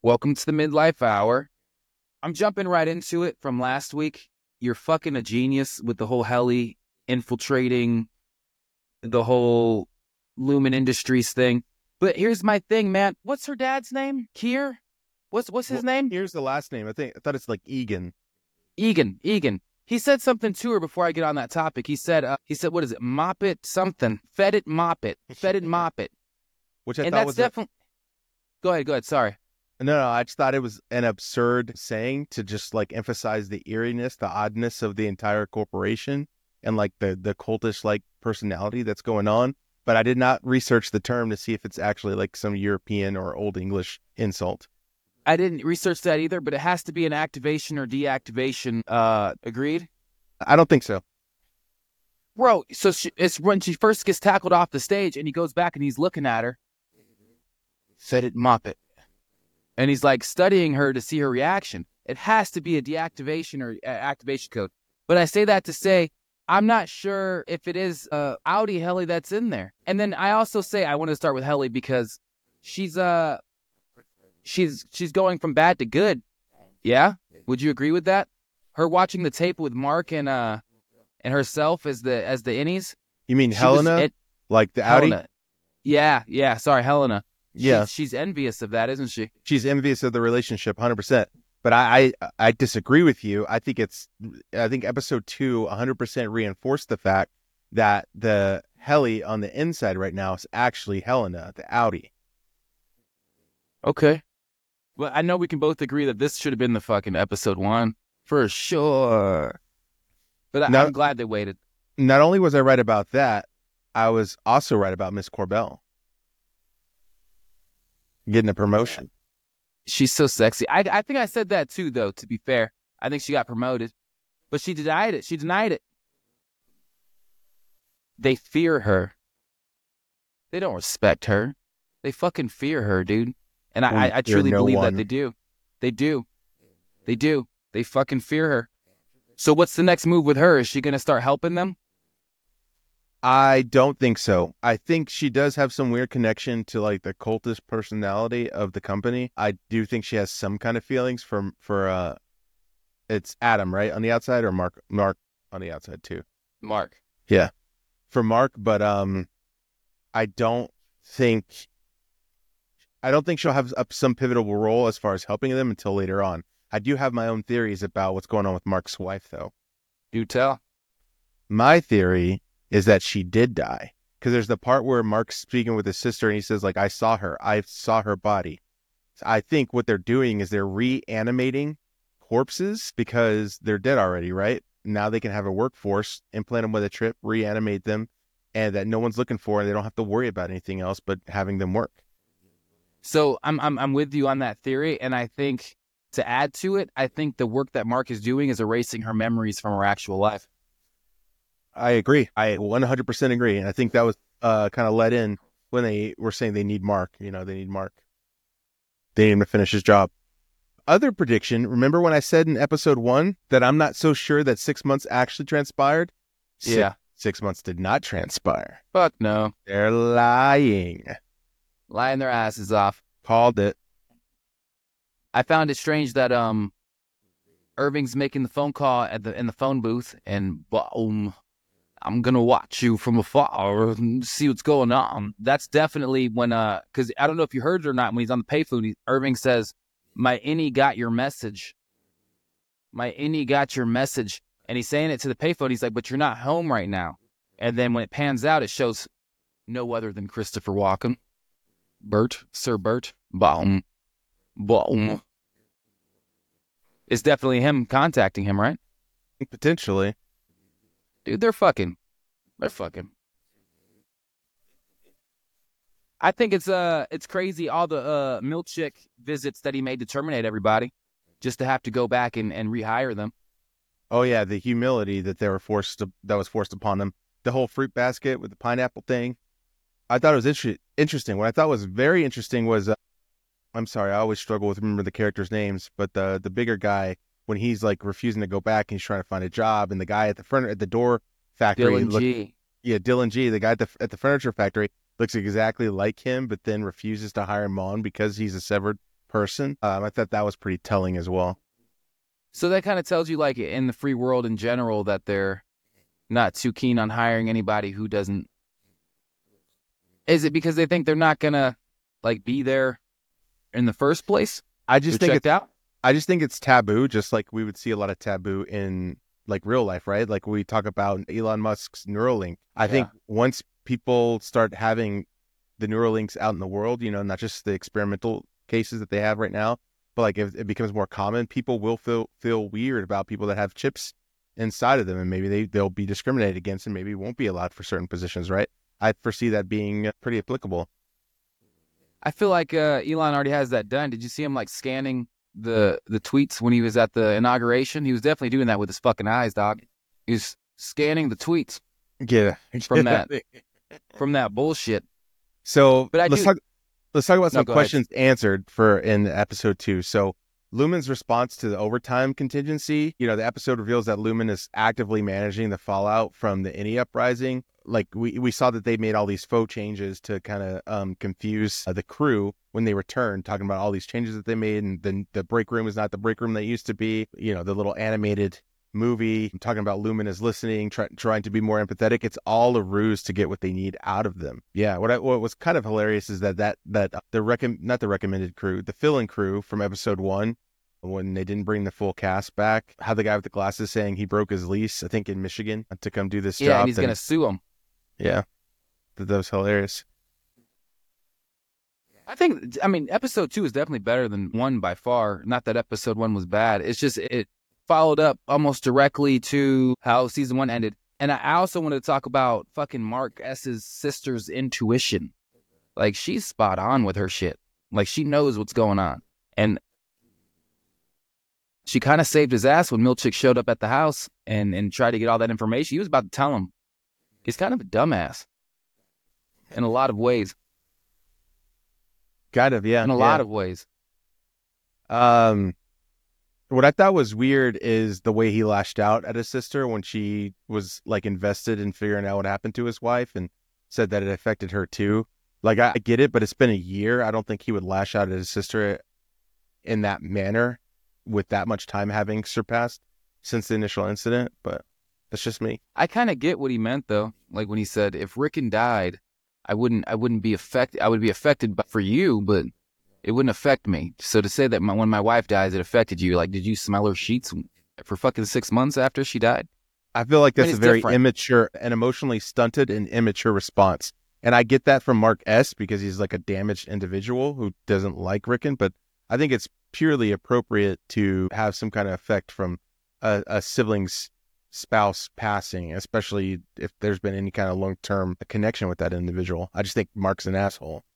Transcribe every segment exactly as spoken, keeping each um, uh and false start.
Welcome to the Midlife Hour. I'm jumping right into it from last week. You're fucking a genius with the whole heli infiltrating the whole Lumen Industries thing. But here's my thing, man. What's her dad's name? Kier? What's what's his Well, name? Here's the last name. I think I thought it's like Egan. Egan. Egan. He said something to her before I get on that topic. He said, uh, he said, what is it? Mop it something. Fed it, mop it. Fed it, mop it. Which I And thought that's was definitely. Go ahead. Go ahead. Sorry. a, no, no. I just thought it was an absurd saying to just like emphasize the eeriness, the oddness of the entire corporation, and like the the cultish like personality that's going on. But I did not research the term to see if it's actually like some European or Old English insult. I didn't research that either, but it has to be an activation or deactivation. Uh, agreed? I don't think so. Bro, so she, it's when she first gets tackled off the stage and he goes back and he's looking at her. Fed it, mop it. And he's like studying her to see her reaction. It has to be a deactivation or uh, activation code. But I say that to say, I'm not sure if it is uh, Audi Heli that's in there. And then I also say I want to start with Heli because she's uh she's she's going from bad to good. Yeah? Would you agree with that? Her watching the tape with Mark and uh and herself as the as the innies. You mean She was Helena, en- like the Audi? Helena. Yeah, yeah. Sorry, Helena. Yeah. She's, she's envious of that, isn't she? She's envious of the relationship, one hundred percent. But I, I, I disagree with you. I think it's, I think episode two, one hundred percent reinforced the fact that the heli on the inside right now is actually Helena, the Audi. Okay. Well, I know we can both agree that this should have been the fucking episode one for sure. But I, Now- I'm glad they waited. Not only was I right about that, I was also right about Miss Corbell getting a promotion. She's so sexy. I I think I said that too, though. To be fair, I think she got promoted, but she denied it. She denied it. They fear her. They don't respect her. They fucking fear her, dude. And I, We I, I fear truly no believe one. that they do. They do. They do. They fucking fear her. So what's the next move with her? Is she gonna start helping them? I don't think so. I think she does have some weird connection to like the cultist personality of the company. I do think she has some kind of feelings for for uh, it's Adam, right, on the outside, or Mark Mark on the outside too. Mark. Yeah, for Mark, but um, I don't think I don't think she'll have a, some pivotal role as far as helping them until later on. I do have my own theories about what's going on with Mark's wife, though. Do tell. My theory is that she did die, because there's the part where Mark's speaking with his sister and he says, like, I saw her, I saw her body. I think what they're doing is they're reanimating corpses because they're dead already, right? Now they can have a workforce, implant them with a trip, reanimate them, and that no one's looking for, and they don't have to worry about anything else but having them work. So I'm I'm I'm with you on that theory, and I think to add to it, I think the work that Mark is doing is erasing her memories from her actual life. I agree. I one hundred percent agree. And I think that was uh, kind of let in when they were saying they need Mark. You know, they need Mark. They need him to finish his job. Other prediction, remember when I said in episode one that I'm not so sure that six months actually transpired? Six, Yeah. Six months did not transpire. Fuck no. They're lying. Lying their asses off. Called it. I found it strange that um Irving's making the phone call at the in the phone booth, and boom, I'm gonna watch you from afar and see what's going on. That's definitely when uh, because I don't know if you heard it or not. When he's on the payphone, he, Irving says, "My innie got your message. My innie got your message," and he's saying it to the payphone. He's like, "But you're not home right now." And then when it pans out, it shows no other than Christopher Walken, Bert, Sir Bert, boom, boom. It's definitely him contacting him, right? Potentially. Dude, they're fucking. They're fucking. I think it's uh it's crazy all the uh Milchick visits that he made to terminate everybody, just to have to go back and, and rehire them. Oh yeah, the humility that they were forced to that was forced upon them. The whole fruit basket with the pineapple thing. I thought it was inter- interesting. What I thought was very interesting was, uh, I'm sorry, I always struggle with remember the characters' names, but the the bigger guy, when he's like refusing to go back and he's trying to find a job, and the guy at the front at the door factory, Dylan look- G. yeah, Dylan G, the guy at the at the furniture factory, looks exactly like him, but then refuses to hire him on because he's a severed person. Um, I thought that was pretty telling as well. So that kind of tells you, like, in the free world in general, that they're not too keen on hiring anybody who doesn't. Is it because they think they're not gonna like be there in the first place? I just They're think checked it's out. I just think it's taboo, just like we would see a lot of taboo in like real life, right? Like we talk about Elon Musk's Neuralink. I Yeah. think once people start having the Neuralinks out in the world, you know, not just the experimental cases that they have right now, but like if it becomes more common, people will feel feel weird about people that have chips inside of them, and maybe they they'll be discriminated against, and maybe won't be allowed for certain positions, right? I foresee that being pretty applicable. I feel like uh, Elon already has that done. Did you see him like scanning the the tweets when he was at the inauguration? He was definitely doing that with his fucking eyes, dog. He was scanning the tweets Yeah, from that from that bullshit. So But I let's do- talk. Let's talk about No, some go ahead. questions answered for in episode two. So Lumen's response to the overtime contingency. You know, the episode reveals that Lumen is actively managing the fallout from the Innie uprising. Like we we saw that they made all these faux changes to kind of um, confuse uh, the crew when they returned, talking about all these changes that they made, and then the break room is not the break room that used to be. You know, the little animated movie. I'm talking about Lumen is listening, try, trying to be more empathetic. It's all a ruse to get what they need out of them. Yeah, what I, what was kind of hilarious is that that that the recom not the recommended crew, the fill-in crew from episode one, when they didn't bring the full cast back, had the guy with the glasses saying he broke his lease, I think in Michigan, to come do this Yeah, job. and he's that gonna he- sue him. yeah, that, that was hilarious. I think. I mean, episode two is definitely better than one by far. Not that episode one was bad. It's just it followed up almost directly to how season one ended. And I also wanted to talk about fucking Mark S's sister's intuition. Like, she's spot on with her shit. Like, she knows what's going on. And she kind of saved his ass when Milchick showed up at the house and, and tried to get all that information. He was about to tell him. He's kind of a dumbass in a lot of ways. Kind of, yeah. In a yeah. lot of ways. Um, what I thought was weird is the way he lashed out at his sister when she was like invested in figuring out what happened to his wife and said that it affected her too. Like, I get it, but it's been a year. I don't think he would lash out at his sister in that manner with that much time having surpassed since the initial incident. But that's just me. I kind of get what he meant though. Like when he said, if Rickon died, I wouldn't, I wouldn't be affected. I would be affected by, for you, but it wouldn't affect me. So to say that my, when my wife dies, it affected you. Like, did you smell her sheets for fucking six months after she died? I feel like I mean, that's it's a very different. immature and emotionally stunted and immature response. And I get that from Mark S because he's like a damaged individual who doesn't like Rickon, but I think it's purely appropriate to have some kind of effect from a, a sibling's spouse passing, especially if there's been any kind of long-term connection with that individual. I just think Mark's an asshole.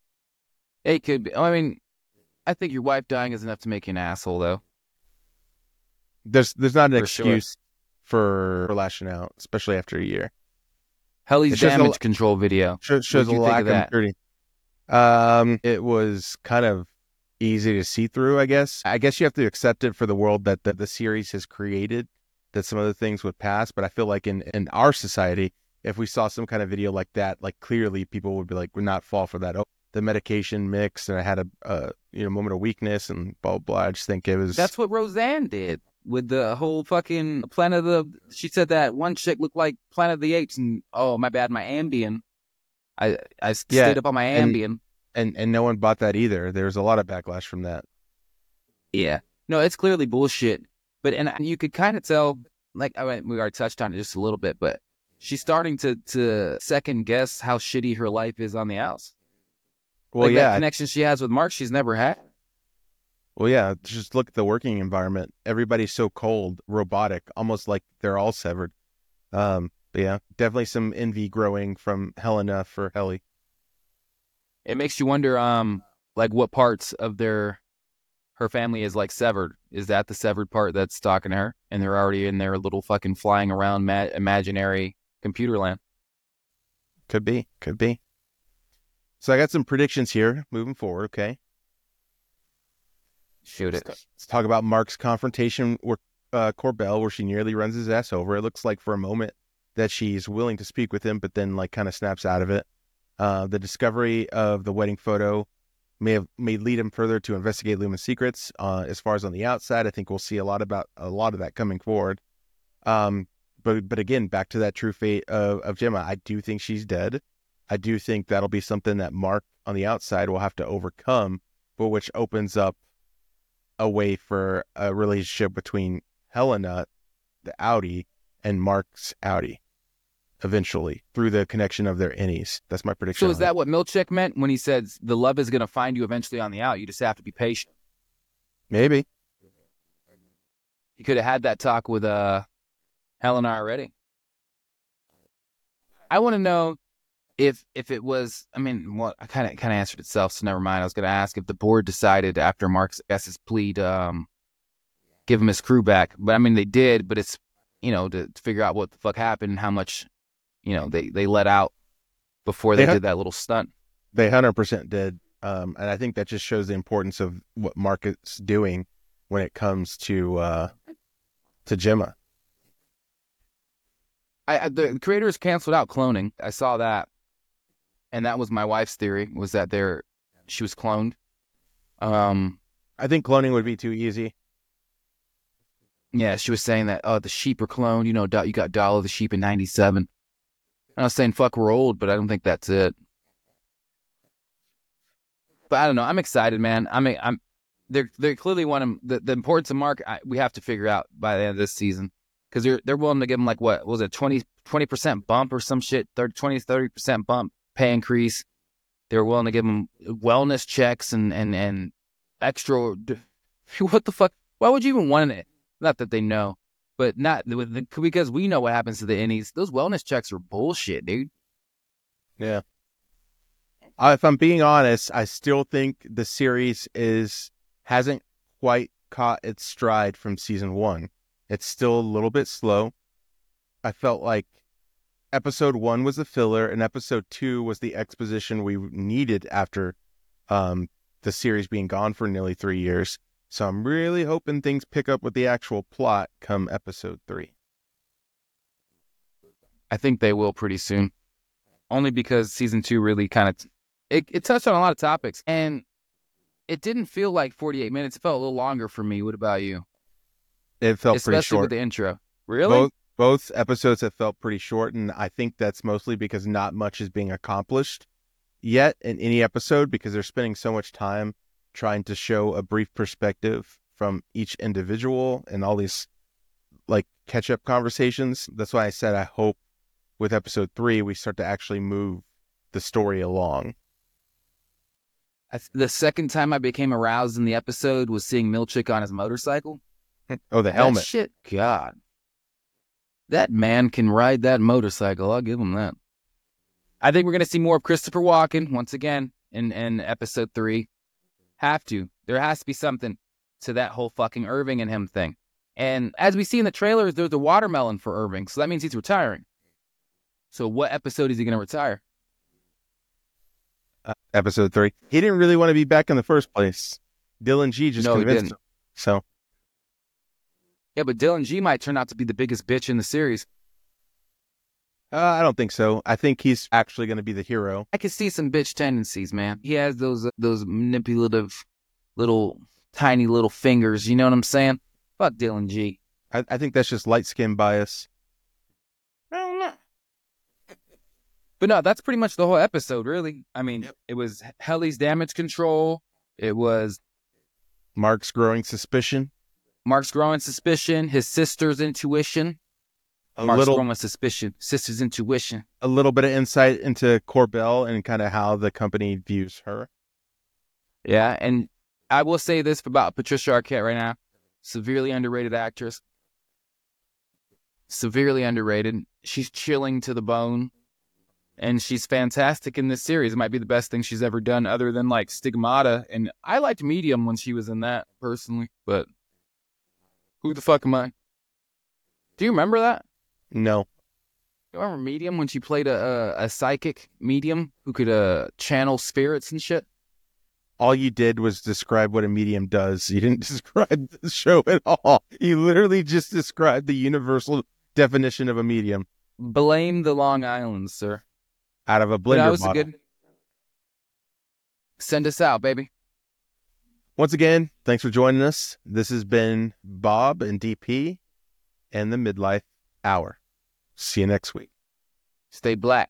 It could be. I mean, I think your wife dying is enough to make you an asshole though. There's there's not an For sure. excuse for, for lashing out, especially after a year. Helly's It's just a- damage control video. Shows, shows a What'd you think lack of of that? maturity. Um, it was kind of easy to see through, I guess. I guess you have to accept it for the world that the, the series has created, that some other things would pass. But I feel like in, in our society, if we saw some kind of video like that, like clearly people would be like, would not fall for that. Oh, the medication mix, and I had a, a you know moment of weakness and blah blah blah. I just think it was That's what Roseanne did with the whole fucking Planet of the. She said that one chick looked like Planet of the Apes, and oh my bad, my Ambien. I I Yeah, stayed up on my and- Ambien. and and no one bought that either. There was a lot of backlash from that. Yeah, no, it's clearly bullshit. But and you could kind of tell, like I mean, we already touched on it just a little bit, but she's starting to to second guess how shitty her life is on the outs. Well, like yeah, that connection she has with Mark, she's never had. Well, yeah, just look at the working environment. Everybody's so cold, robotic, almost like they're all severed. Um, but yeah, definitely some envy growing from Helena for Helly. It makes you wonder, um, like what parts of their her family is like severed. Is that the severed part that's stalking her, and they're already in their little fucking flying around ma- imaginary computer land? Could be, could be. So I got some predictions here moving forward, okay? Shoot it. Let's, let's talk about Mark's confrontation with uh, Corbell, where she nearly runs his ass over. It looks like for a moment that she's willing to speak with him, but then like kind of snaps out of it. Uh, the discovery of the wedding photo may have may lead him further to investigate Lumen's secrets. Uh, as far as on the outside, I think we'll see a lot about a lot of that coming forward. Um, but but again, back to that true fate of, of Gemma. I do think she's dead. I do think that'll be something that Mark on the outside will have to overcome, but which opens up a way for a relationship between Helena, the Audi, and Mark's Audi eventually through the connection of their innies. That's my prediction. So is that what Milchick meant when he said the love is going to find you eventually on the out? You just have to be patient. Maybe. He could have had that talk with uh, Helena already. I want to know if if it was, I mean, well, I kind of kind of answered itself, so never mind. I was going to ask if the board decided after Mark's S's plea to um, give him his crew back. But I mean, they did, but it's, you know, to, to figure out what the fuck happened and how much, you know, they, they let out before they, they did that little stunt. They one hundred percent did. Um, and I think that just shows the importance of what Mark is doing when it comes to uh, to Gemma. I, I the creators canceled out cloning. I saw that. And that was my wife's theory, was that there she was cloned. Um, I think cloning would be too easy. Yeah, she was saying that, oh, the sheep are cloned. You know, you got Dollar the sheep in ninety-seven. And I was saying, fuck, we're old, but I don't think that's it. But I don't know. I'm excited, man. I mean, I'm. They're they clearly want him. The, the importance of Mark, I, we have to figure out by the end of this season, because they're they're willing to give him like what was it, twenty percent bump or some shit, thirty, twenty, thirty percent bump. Pay increase. They were willing to give him wellness checks and, and, and extra. What the fuck? Why would you even want it? Not that they know, but not because we know what happens to the innies. Those wellness checks are bullshit, dude. Yeah. Uh, if I'm being honest, I still think the series is hasn't quite caught its stride from season one. It's still a little bit slow. I felt like episode one was a filler, and episode two was the exposition we needed after um, the series being gone for nearly three years. So I'm really hoping things pick up with the actual plot come episode three. I think they will pretty soon. Only because season two really kind of, it, it touched on a lot of topics, and it didn't feel like forty-eight minutes. It felt a little longer for me. What about you? It felt Especially pretty short. with the intro. Really? Both, both episodes have felt pretty short, and I think that's mostly because not much is being accomplished yet in any episode, because they're spending so much time trying to show a brief perspective from each individual and all these like catch-up conversations. That's why I said I hope with episode three we start to actually move the story along. I, the second time I became aroused in the episode was seeing Milchick on his motorcycle. Oh, the helmet. That shit, God. That man can ride that motorcycle. I'll give him that. I think we're going to see more of Christopher Walken once again in, in episode three. Have to. There has to be something to that whole fucking Irving and him thing. And as we see in the trailers, there's a watermelon for Irving, so that means he's retiring. So what episode is he going to retire? Uh, episode three. He didn't really want to be back in the first place. Dylan G just no, convinced him. So. Yeah, but Dylan G might turn out to be the biggest bitch in the series. Uh, I don't think so. I think he's actually going to be the hero. I can see some bitch tendencies, man. He has those uh, those manipulative little, tiny little fingers. You know what I'm saying? Fuck Dylan G. I, I think that's just light skin bias. I don't know. But no, that's pretty much the whole episode, really. I mean, yep. It was Helly's damage control. It was Mark's growing suspicion. Mark's growing suspicion. His sister's intuition. A Mark's little growing suspicion. Sister's intuition. A little bit of insight into Corbell and kind of how the company views her. Yeah, and I will say this about Patricia Arquette right now. Severely underrated actress. Severely underrated. She's chilling to the bone. And she's fantastic in this series. It might be the best thing she's ever done other than like Stigmata. And I liked Medium when she was in that personally. But who the fuck am I? Do you remember that? No. You remember Medium when she played a, a, a psychic medium who could uh, channel spirits and shit? All you did was describe what a medium does. You didn't describe the show at all. You literally just described the universal definition of a medium. Blame the Long Island, sir. Out of a blender that was bottle. A good... Send us out, baby. Once again, thanks for joining us. This has been Bob and D P and the Midlife Hour. See you next week. Stay black.